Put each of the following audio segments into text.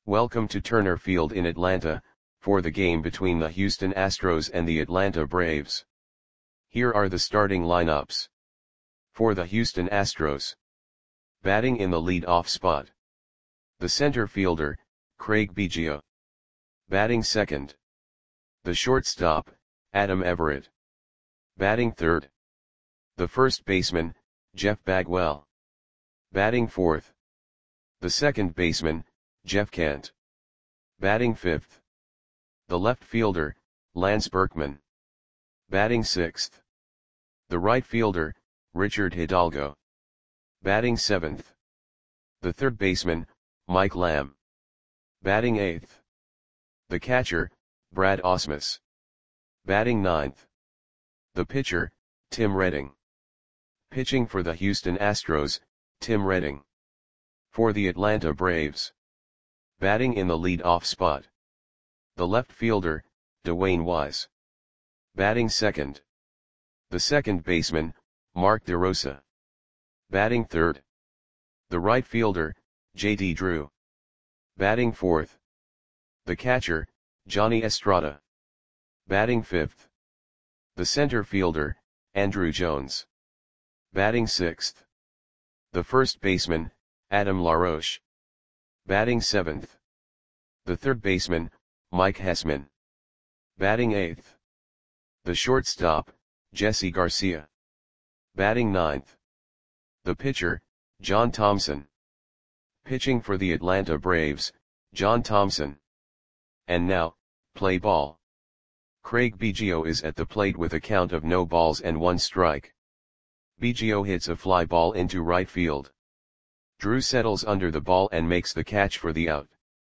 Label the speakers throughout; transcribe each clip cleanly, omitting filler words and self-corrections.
Speaker 1: Welcome to Turner Field in Atlanta, for the game between the Houston Astros and the Atlanta Braves. Here are the starting lineups. For the Houston Astros. Batting in the lead-off spot. The center fielder, Craig Biggio. Batting second. The shortstop, Adam Everett. Batting third. The first baseman, Jeff Bagwell. Batting fourth. The second baseman, Jeff Kent. Batting fifth. The left fielder, Lance Berkman. Batting sixth. The right fielder, Richard Hidalgo. Batting seventh. The third baseman, Mike Lamb. Batting eighth. The catcher, Brad Ausmus. Batting ninth. The pitcher, Tim Redding. Pitching for the Houston Astros, Tim Redding. For the Atlanta Braves. Batting in the lead-off spot. The left fielder, Dwayne Wise. Batting second. The second baseman, Mark DeRosa. Batting third. The right fielder, J.D. Drew. Batting fourth. The catcher, Johnny Estrada. Batting fifth. The center fielder, Andruw Jones. Batting sixth. The first baseman, Adam LaRoche. Batting seventh. The third baseman, Mike Hessman. Batting eighth. The shortstop, Jesse Garcia. Batting ninth. The pitcher, John Thompson. Pitching for the Atlanta Braves, John Thompson. And now, play ball. Craig Biggio is at the plate with a count of no balls and 1 strike. Biggio hits a fly ball into right field. Drew settles under the ball and makes the catch for the out.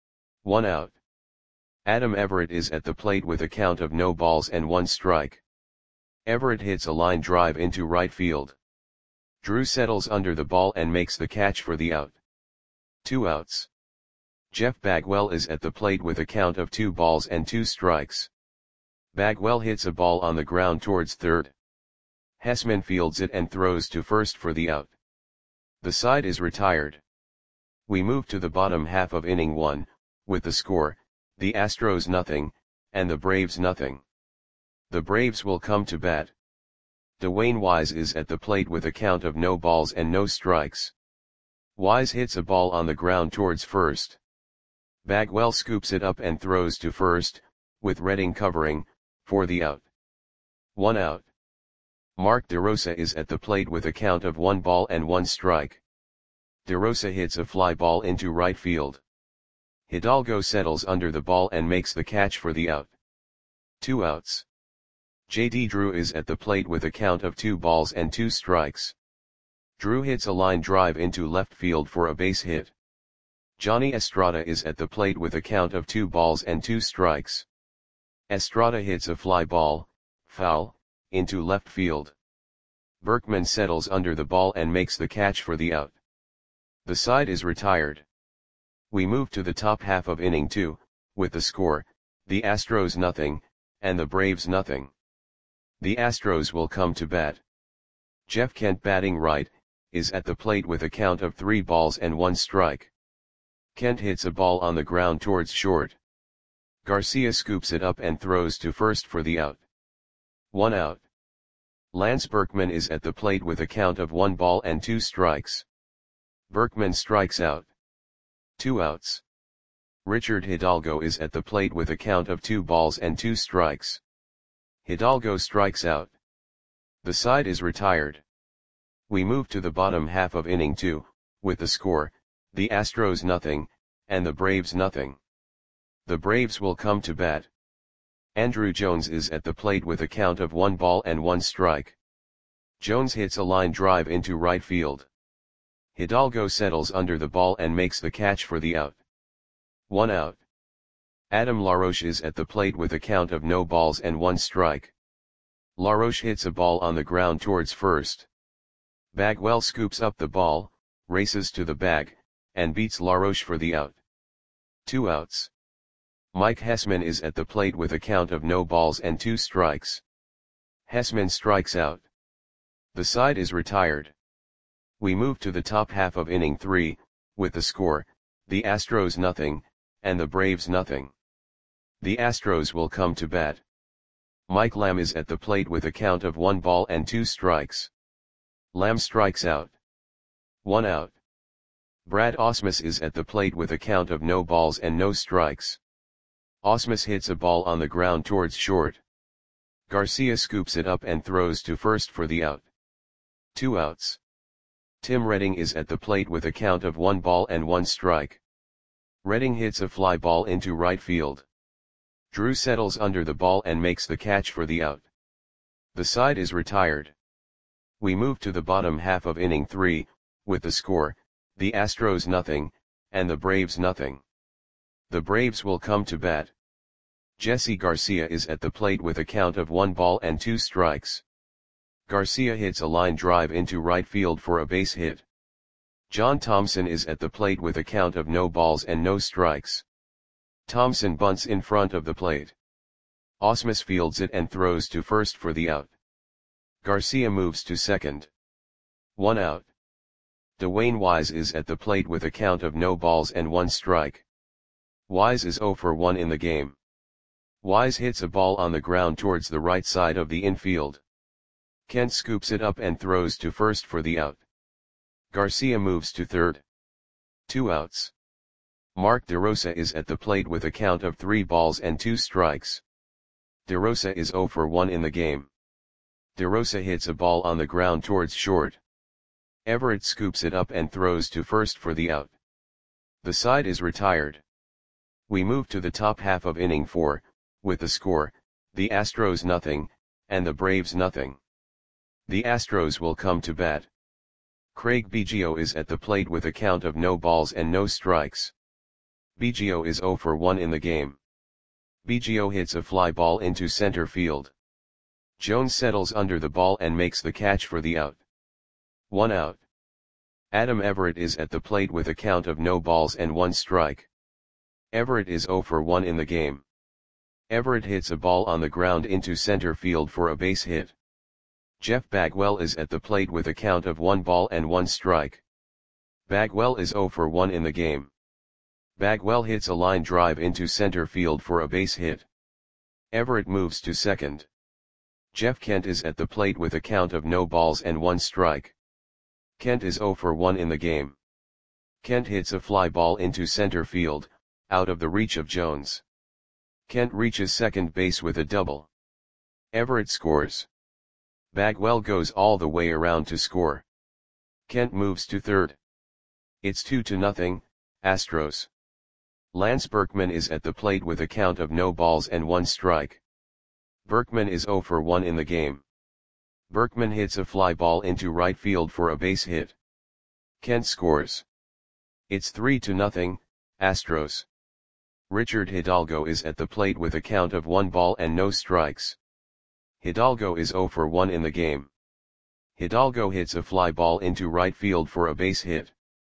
Speaker 1: 1 out. Adam Everett is at the plate with a count of no balls and 1 strike. Everett hits a line drive into right field. Drew settles under the ball and makes the catch for the out. 2 outs. Jeff Bagwell is at the plate with a count of 2 balls and 2 strikes. Bagwell hits a ball on the ground towards third. Hessman fields it and throws to first for the out. The side is retired. We move to the bottom half of inning 1, with the score, the Astros nothing, and the Braves nothing. The Braves will come to bat. Dwayne Wise is at the plate with a count of no balls and no strikes. Wise hits a ball on the ground towards first. Bagwell scoops it up and throws to first, with Redding covering, for the out. 1 out. Mark DeRosa is at the plate with a count of 1 ball and 1 strike. DeRosa hits a fly ball into right field. Hidalgo settles under the ball and makes the catch for the out. 2 outs. J.D. Drew is at the plate with a count of 2 balls and 2 strikes. Drew hits a line drive into left field for a base hit. Johnny Estrada is at the plate with a count of 2 balls and 2 strikes. Estrada hits a fly ball, foul, into left field. Berkman settles under the ball and makes the catch for the out. The side is retired. We move to the top half of inning 2, with the score, the Astros nothing, and the Braves nothing. The Astros will come to bat. Jeff Kent batting right, is at the plate with a count of 3 balls and 1 strike. Kent hits a ball on the ground towards short. Garcia scoops it up and throws to first for the out. 1 out. Lance Berkman is at the plate with a count of 1 ball and 2 strikes. Berkman strikes out. 2 outs. Richard Hidalgo is at the plate with a count of 2 balls and 2 strikes. Hidalgo strikes out. The side is retired. We move to the bottom half of inning 2, with the score, the Astros nothing, and the Braves nothing. The Braves will come to bat. Andruw Jones is at the plate with a count of 1 ball and 1 strike. Jones hits a line drive into right field. Hidalgo settles under the ball and makes the catch for the out. 1 out. Adam LaRoche is at the plate with a count of no balls and 1 strike. LaRoche hits a ball on the ground towards first. Bagwell scoops up the ball, races to the bag, and beats LaRoche for the out. 2 outs. Mike Hessman is at the plate with a count of no balls and 2 strikes. Hessman strikes out. The side is retired. We move to the top half of inning 3, with the score, the Astros nothing, and the Braves nothing. The Astros will come to bat. Mike Lamb is at the plate with a count of 1 ball and 2 strikes. Lamb strikes out. 1 out. Brad Ausmus is at the plate with a count of no balls and no strikes. Ausmus hits a ball on the ground towards short. Garcia scoops it up and throws to first for the out. 2 outs. Tim Redding is at the plate with a count of 1 ball and 1 strike. Redding hits a fly ball into right field. Drew settles under the ball and makes the catch for the out. The side is retired. We move to the bottom half of inning 3, with the score, the Astros nothing, and the Braves nothing. The Braves will come to bat. Jesse Garcia is at the plate with a count of 1 ball and 2 strikes. Garcia hits a line drive into right field for a base hit. John Thompson is at the plate with a count of no balls and no strikes. Thompson bunts in front of the plate. Ausmus fields it and throws to first for the out. Garcia moves to second. 1 out. Dwayne Wise is at the plate with a count of no balls and 1 strike. Wise is 0 for 1 in the game. Wise hits a ball on the ground towards the right side of the infield. Kent scoops it up and throws to first for the out. Garcia moves to third. 2 outs. Mark DeRosa is at the plate with a count of 3 balls and 2 strikes. DeRosa is 0 for 1 in the game. DeRosa hits a ball on the ground towards short. Everett scoops it up and throws to first for the out. The side is retired. We move to the top half of inning 4, with the score, the Astros nothing, and the Braves nothing. The Astros will come to bat. Craig Biggio is at the plate with a count of no balls and no strikes. Biggio is 0 for 1 in the game. Biggio hits a fly ball into center field. Jones settles under the ball and makes the catch for the out. 1 out. Adam Everett is at the plate with a count of no balls and 1 strike. Everett is 0 for 1 in the game. Everett hits a ball on the ground into center field for a base hit. Jeff Bagwell is at the plate with a count of 1 ball and 1 strike. Bagwell is 0 for 1 in the game. Bagwell hits a line drive into center field for a base hit. Everett moves to second. Jeff Kent is at the plate with a count of no balls and 1 strike. Kent is 0 for 1 in the game. Kent hits a fly ball into center field, out of the reach of Jones. Kent reaches second base with a double. Everett scores. Bagwell goes all the way around to score. Kent moves to third. It's 2-0, Astros. Lance Berkman is at the plate with a count of no balls and 1 strike. Berkman is 0 for 1 in the game. Berkman hits a fly ball into right field for a base hit. Kent scores. It's 3-0, Astros. Richard Hidalgo is at the plate with a count of 1 ball and no strikes. Hidalgo is 0 for 1 in the game. Hidalgo hits a fly ball into right field for a base hit.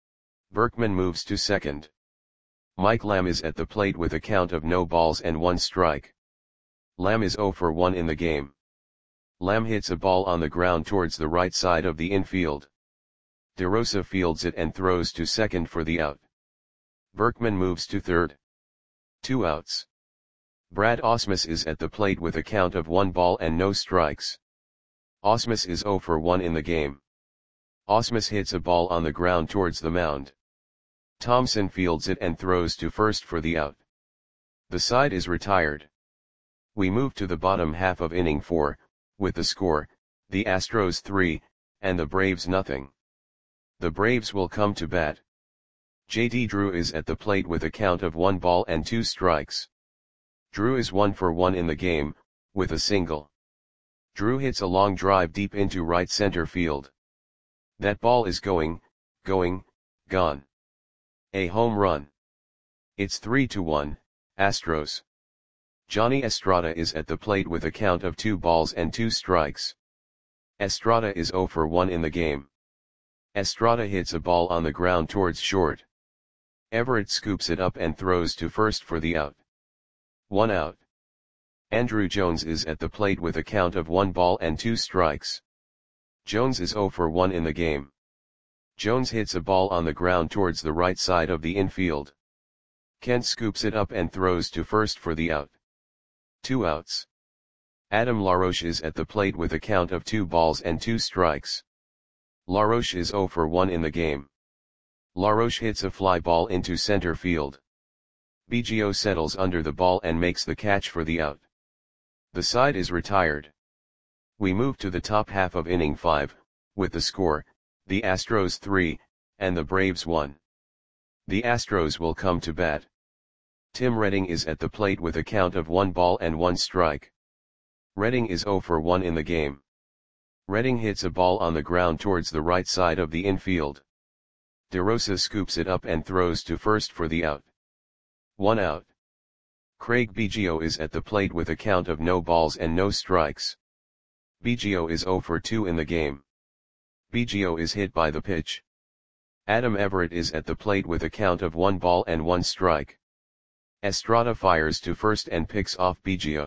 Speaker 1: Berkman moves to second. Mike Lamb is at the plate with a count of no balls and 1 strike. Lamb is 0 for 1 in the game. Lamb hits a ball on the ground towards the right side of the infield. DeRosa fields it and throws to second for the out. Berkman moves to third. 2 outs. Brad Ausmus is at the plate with a count of 1 ball and no strikes. Ausmus is 0 for 1 in the game. Ausmus hits a ball on the ground towards the mound. Thompson fields it and throws to first for the out. The side is retired. We move to the bottom half of inning 4, with the score, the Astros 3, and the Braves nothing. The Braves will come to bat. J.D. Drew is at the plate with a count of 1 ball and 2 strikes. Drew is 1 for 1 in the game, with a single. Drew hits a long drive deep into right center field. That ball is gone. A home run. It's 3-1, Astros. Johnny Estrada is at the plate with a count of 2 balls and 2 strikes. Estrada is 0 for 1 in the game. Estrada hits a ball on the ground towards short. Everett scoops it up and throws to first for the out. 1 out. Andrew Jones is at the plate with a count of 1 ball and 2 strikes. Jones is 0 for 1 in the game. Jones hits a ball on the ground towards the right side of the infield. Kent scoops it up and throws to first for the out. 2 outs. Adam LaRoche is at the plate with a count of 2 balls and 2 strikes. LaRoche is 0 for 1 in the game. LaRoche hits a fly ball into center field. Biggio settles under the ball and makes the catch for the out. The side is retired. We move to the top half of inning 5, with the score, the Astros 3, and the Braves 1. The Astros will come to bat. Tim Redding is at the plate with a count of 1 ball and 1 strike. Redding is 0 for 1 in the game. Redding hits a ball on the ground towards the right side of the infield. DeRosa scoops it up and throws to first for the out. 1 out. Craig Biggio is at the plate with a count of no balls and no strikes. Biggio is 0 for 2 in the game. Biggio is hit by the pitch. Adam Everett is at the plate with a count of 1 ball and 1 strike. Estrada fires to first and picks off Biggio.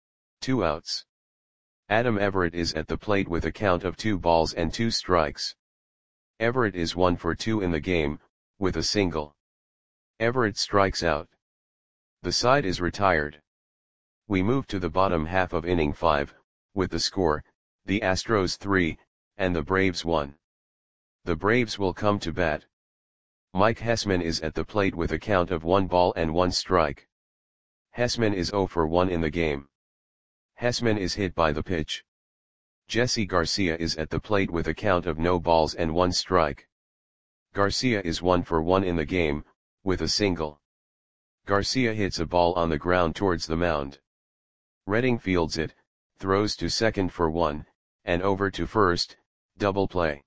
Speaker 1: 2 outs. Adam Everett is at the plate with a count of 2 balls and 2 strikes. Everett is 1 for 2 in the game, with a single. Everett strikes out. The side is retired. We move to the bottom half of inning 5, with the score, the Astros 3, and the Braves 1. The Braves will come to bat. Mike Hessman is at the plate with a count of 1 ball and 1 strike. Hessman is 0 for 1 in the game. Hessman is hit by the pitch. Jesse Garcia is at the plate with a count of no balls and 1 strike. Garcia is 1 for 1 in the game, with a single. Garcia hits a ball on the ground towards the mound. Redding fields it, throws to second for 1, and over to first, double play.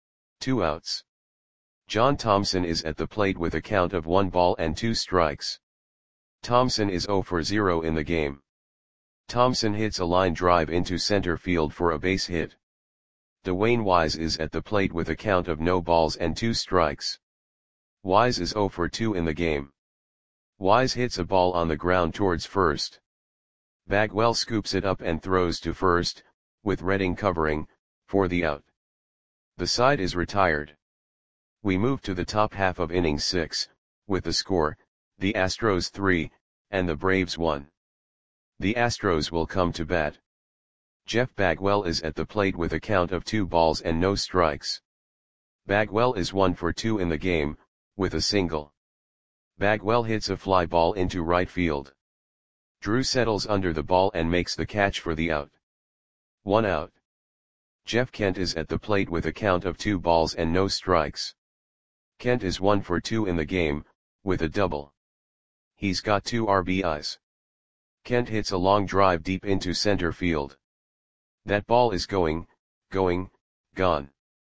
Speaker 1: 2 outs. John Thompson is at the plate with a count of 1 ball and 2 strikes. Thompson is 0 for 0 in the game. Thompson hits a line drive into center field for a base hit. Dwayne Wise is at the plate with a count of no balls and 2 strikes. Wise is 0 for 2 in the game. Wise hits a ball on the ground towards first. Bagwell scoops it up and throws to first, with Redding covering, for the out. The side is retired. We move to the top half of inning 6, with the score, the Astros 3, and the Braves 1. The Astros will come to bat. Jeff Bagwell is at the plate with a count of 2 balls and no strikes. Bagwell is 1 for 2 in the game, with a single. Bagwell hits a fly ball into right field. Drew settles under the ball and makes the catch for the out. 1 out. Jeff Kent is at the plate with a count of 2 balls and no strikes. Kent is 1 for 2 in the game, with a double. He's got 2 RBIs. Kent hits a long drive deep into center field. That ball is going, gone.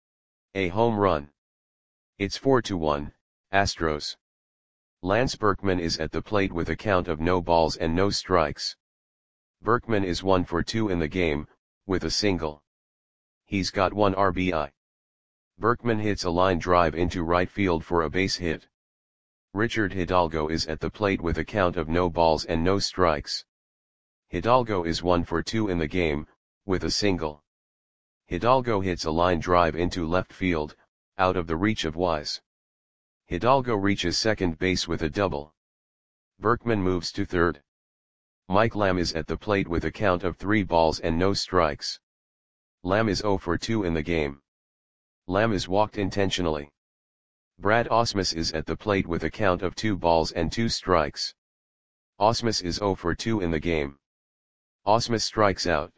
Speaker 1: A home run. It's 4-1, Astros. Lance Berkman is at the plate with a count of no balls and no strikes. Berkman is 1 for 2 in the game, with a single. He's got 1 RBI. Berkman hits a line drive into right field for a base hit. Richard Hidalgo is at the plate with a count of no balls and no strikes. Hidalgo is 1 for 2 in the game, with a single. Hidalgo hits a line drive into left field, out of the reach of Wise. Hidalgo reaches second base with a double. Berkman moves to third. Mike Lamb is at the plate with a count of 3 balls and no strikes. Lamb is 0 for 2 in the game. Lamb is walked intentionally. Brad Ausmus is at the plate with a count of 2 balls and 2 strikes. Ausmus is 0 for 2 in the game. Ausmus strikes out.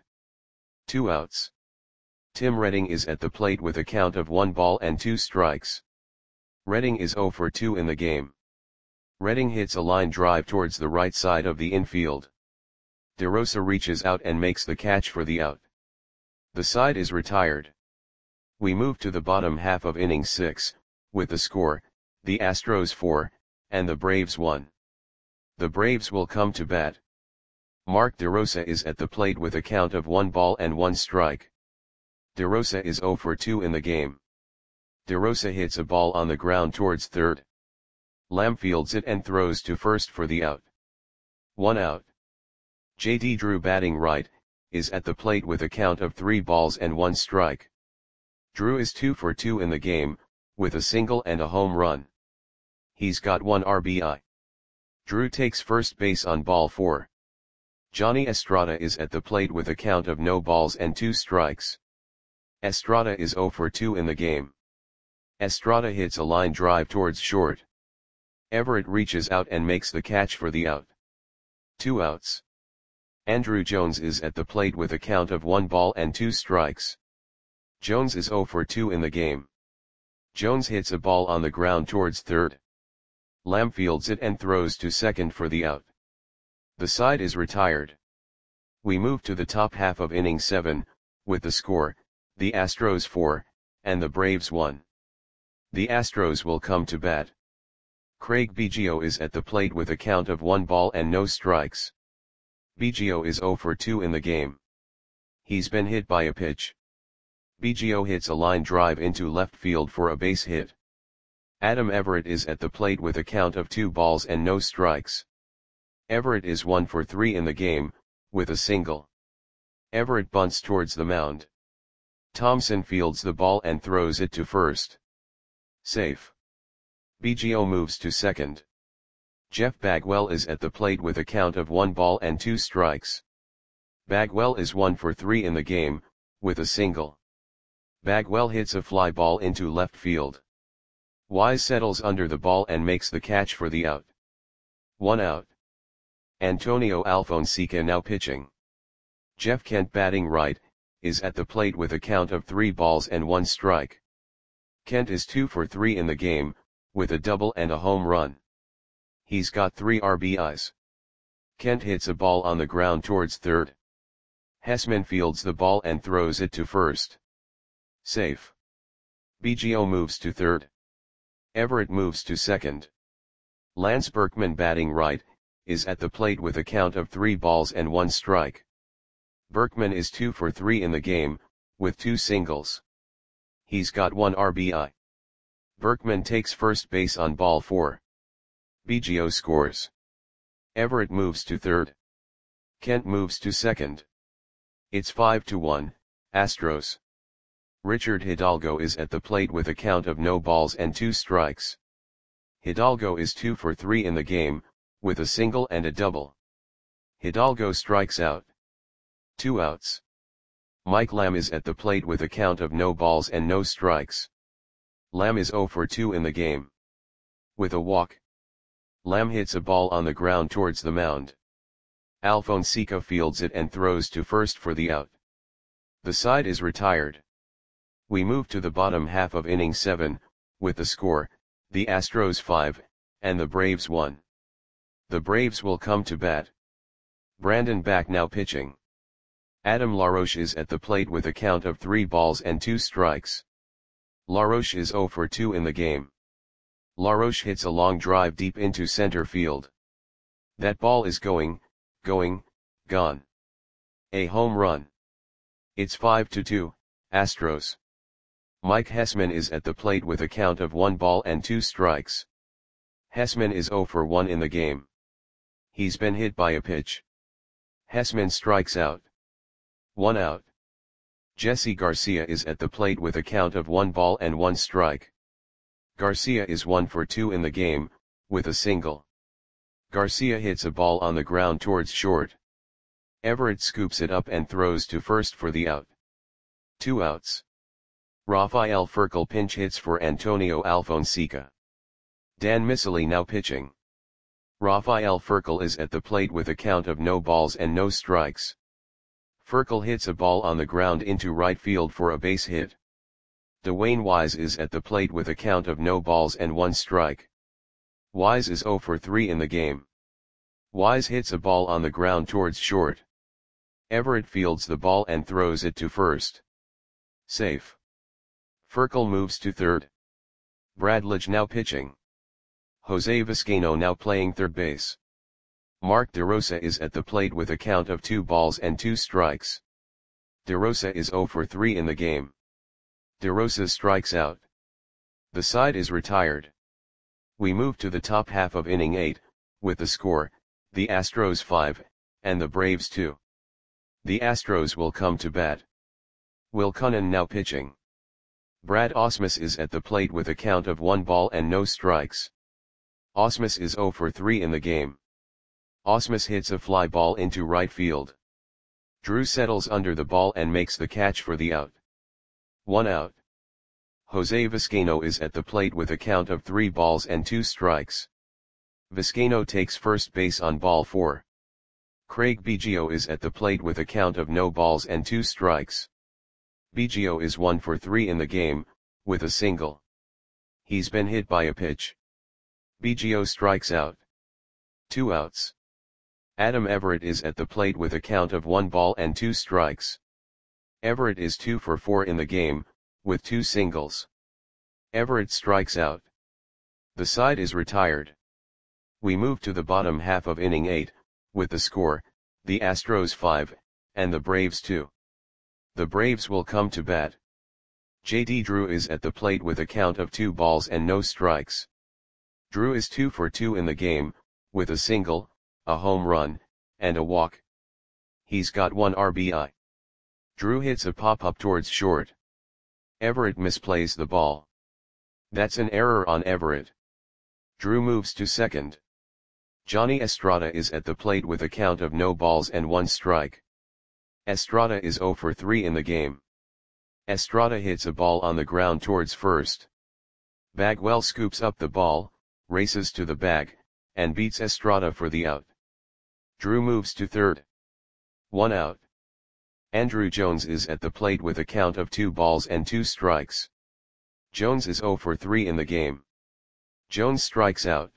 Speaker 1: 2 outs. Tim Redding is at the plate with a count of 1 ball and 2 strikes. Redding is 0 for 2 in the game. Redding hits a line drive towards the right side of the infield. DeRosa reaches out and makes the catch for the out. The side is retired. We move to the bottom half of inning 6, with the score, the Astros 4, and the Braves 1. The Braves will come to bat. Mark DeRosa is at the plate with a count of 1 ball and 1 strike. DeRosa is 0 for 2 in the game. DeRosa hits a ball on the ground towards third. Lamb fields it and throws to first for the out. 1 out. J.D. Drew, batting right, is at the plate with a count of 3 balls and 1 strike. Drew is 2 for 2 in the game, with a single and a home run. He's got 1 RBI. Drew takes first base on ball 4. Johnny Estrada is at the plate with a count of no balls and 2 strikes. Estrada is 0 for 2 in the game. Estrada hits a line drive towards short. Everett reaches out and makes the catch for the out. 2 outs. Andruw Jones is at the plate with a count of 1 ball and 2 strikes. Jones is 0 for 2 in the game. Jones hits a ball on the ground towards third. Lamb fields it and throws to second for the out. The side is retired. We move to the top half of inning 7, with the score, the Astros 4, and the Braves 1. The Astros will come to bat. Craig Biggio is at the plate with a count of 1 ball and no strikes. Biggio is 0 for 2 in the game. He's been hit by a pitch. Biggio hits a line drive into left field for a base hit. Adam Everett is at the plate with a count of 2 balls and no strikes. Everett is 1 for 3 in the game, with a single. Everett bunts towards the mound. Thompson fields the ball and throws it to first. Safe. Biggio moves to second. Jeff Bagwell is at the plate with a count of 1 ball and 2 strikes. Bagwell is 1 for 3 in the game, with a single. Bagwell hits a fly ball into left field. Wise settles under the ball and makes the catch for the out. 1 out. Antonio Alfonseca now pitching. Jeff Kent batting right, is at the plate with a count of 3 balls and 1 strike. Kent is 2 for 3 in the game, with a double and a home run. He's got 3 RBIs. Kent hits a ball on the ground towards third. Hessman fields the ball and throws it to first. Safe. Biggio moves to third. Everett moves to second. Lance Berkman batting right, is at the plate with a count of 3 balls and 1 strike. Berkman is 2 for 3 in the game, with 2 singles. He's got 1 RBI. Berkman takes first base on ball 4. Biggio scores. Everett moves to third. Kent moves to second. It's 5-1, Astros. Richard Hidalgo is at the plate with a count of no balls and 2 strikes. Hidalgo is 2 for 3 in the game, with a single and a double. Hidalgo strikes out. 2 outs. Mike Lamb is at the plate with a count of no balls and no strikes. Lamb is 0 for 2 in the game. With a walk. Lamb hits a ball on the ground towards the mound. Alfonseca fields it and throws to first for the out. The side is retired. We move to the bottom half of inning 7, with the score, the Astros 5, and the Braves 1. The Braves will come to bat. Brandon Back now pitching. Adam LaRoche is at the plate with a count of 3 balls and 2 strikes. LaRoche is 0 for 2 in the game. LaRoche hits a long drive deep into center field. That ball is gone. A home run. It's 5-2, Astros. Mike Hessman is at the plate with a count of 1 ball and 2 strikes. Hessman is 0 for 1 in the game. He's been hit by a pitch. Hessman strikes out. 1 out. Jesse Garcia is at the plate with a count of 1 ball and 1 strike. Garcia is 1 for 2 in the game, with a single. Garcia hits a ball on the ground towards short. Everett scoops it up and throws to first for the out. 2 outs. Rafael Furcal pinch hits for Antonio Alfonseca. Dan Miceli now pitching. Rafael Furcal is at the plate with a count of no balls and no strikes. Furcal hits a ball on the ground into right field for a base hit. Dwayne Wise is at the plate with a count of no balls and 1 strike. Wise is 0 for 3 in the game. Wise hits a ball on the ground towards short. Everett fields the ball and throws it to first. Safe. Furcal moves to third. Brad Lidge now pitching. Jose Vizcaino now playing third base. Mark DeRosa is at the plate with a count of 2 balls and 2 strikes. DeRosa is 0 for 3 in the game. DeRosa strikes out. The side is retired. We move to the top half of inning 8, with the score, the Astros 5, and the Braves 2. The Astros will come to bat. Will Cunnan now pitching. Brad Ausmus is at the plate with a count of 1 ball and no strikes. Ausmus is 0 for 3 in the game. Ausmus hits a fly ball into right field. Drew settles under the ball and makes the catch for the out. 1 out. Jose Vizcaino is at the plate with a count of 3 balls and 2 strikes. Vizcaino takes first base on ball 4. Craig Biggio is at the plate with a count of no balls and 2 strikes. Biggio is 1 for 3 in the game, with a single. He's been hit by a pitch. Biggio strikes out. 2 outs. Adam Everett is at the plate with a count of 1 ball and 2 strikes. Everett is 2 for 4 in the game, with 2 singles. Everett strikes out. The side is retired. We move to the bottom half of inning 8, with the score, the Astros 5, and the Braves 2. The Braves will come to bat. J.D. Drew is at the plate with a count of 2 balls and no strikes. Drew is 2 for 2 in the game, with a single, a home run, and a walk. He's got 1 RBI. Drew hits a pop-up towards short. Everett misplays the ball. That's an error on Everett. Drew moves to second. Johnny Estrada is at the plate with a count of no balls and 1 strike. Estrada is 0 for 3 in the game. Estrada hits a ball on the ground towards first. Bagwell scoops up the ball, races to the bag, and beats Estrada for the out. Drew moves to third. 1 out. Andruw Jones is at the plate with a count of 2 balls and 2 strikes. Jones is 0 for 3 in the game. Jones strikes out.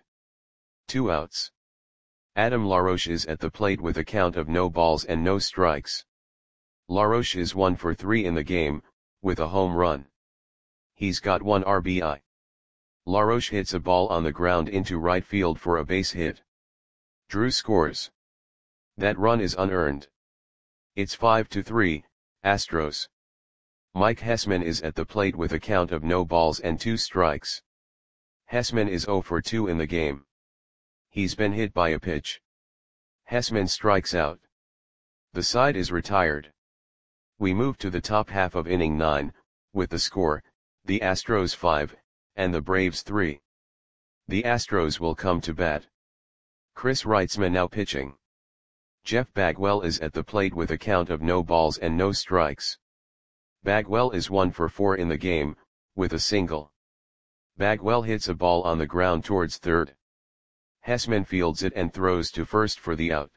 Speaker 1: 2 outs. Adam LaRoche is at the plate with a count of no balls and no strikes. LaRoche is 1 for 3 in the game, with a home run. He's got 1 RBI. LaRoche hits a ball on the ground into right field for a base hit. Drew scores. That run is unearned. It's 5-3, Astros. Mike Hessman is at the plate with a count of no balls and 2 strikes. Hessman is 0 for 2 in the game. He's been hit by a pitch. Hessman strikes out. The side is retired. We move to the top half of inning 9, with the score, the Astros 5, and the Braves 3. The Astros will come to bat. Chris Reitzman now pitching. Jeff Bagwell is at the plate with a count of no balls and no strikes. Bagwell is 1 for 4 in the game, with a single. Bagwell hits a ball on the ground towards third. Hessman fields it and throws to first for the out.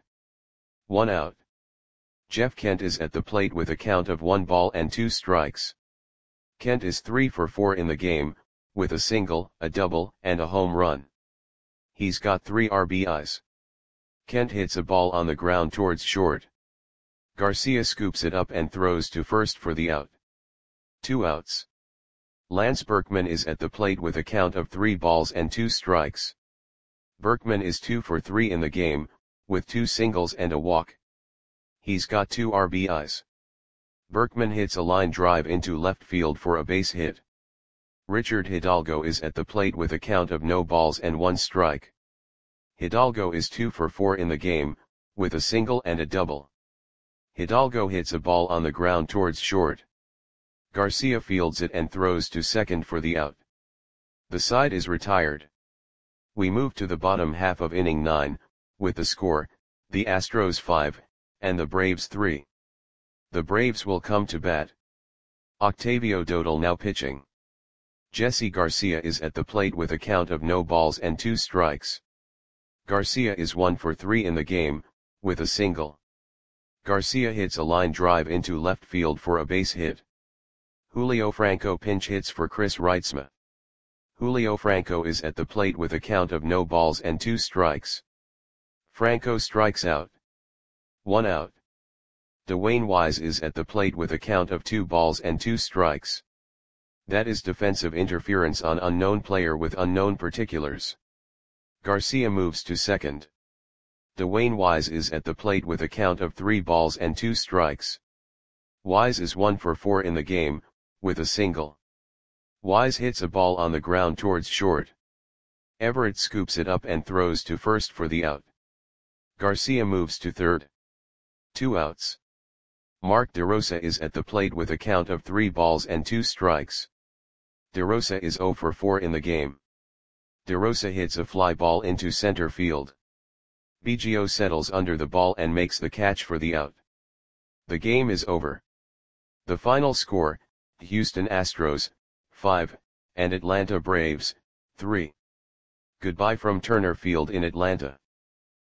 Speaker 1: 1 out. Jeff Kent is at the plate with a count of 1 ball and 2 strikes. Kent is 3 for 4 in the game, with a single, a double, and a home run. He's got 3 RBIs. Kent hits a ball on the ground towards short. Garcia scoops it up and throws to first for the out. 2 outs. Lance Berkman is at the plate with a count of 3 balls and 2 strikes. Berkman is 2 for 3 in the game, with 2 singles and a walk. He's got 2 RBIs. Berkman hits a line drive into left field for a base hit. Richard Hidalgo is at the plate with a count of no balls and 1 strike. Hidalgo is 2 for 4 in the game, with a single and a double. Hidalgo hits a ball on the ground towards short. Garcia fields it and throws to second for the out. The side is retired. We move to the bottom half of inning 9, with the score, the Astros 5, and the Braves 3. The Braves will come to bat. Octavio Dodal now pitching. Jesse Garcia is at the plate with a count of no balls and 2 strikes. Garcia is 1 for 3 in the game, with a single. Garcia hits a line drive into left field for a base hit. Julio Franco pinch hits for Chris Reitzman. Julio Franco is at the plate with a count of no balls and 2 strikes. Franco strikes out. 1 out. Dwayne Wise is at the plate with a count of 2 balls and 2 strikes. That is defensive interference on unknown player with unknown particulars. Garcia moves to second. Dwayne Wise is at the plate with a count of 3 balls and 2 strikes. Wise is 1 for 4 in the game, with a single. Wise hits a ball on the ground towards short. Everett scoops it up and throws to first for the out. Garcia moves to third. 2 outs. Mark DeRosa is at the plate with a count of 3 balls and 2 strikes. DeRosa is 0 for 4 in the game. DeRosa hits a fly ball into center field. Biggio settles under the ball and makes the catch for the out. The game is over. The final score, Houston Astros, 5, and Atlanta Braves, 3. Goodbye from Turner Field in Atlanta.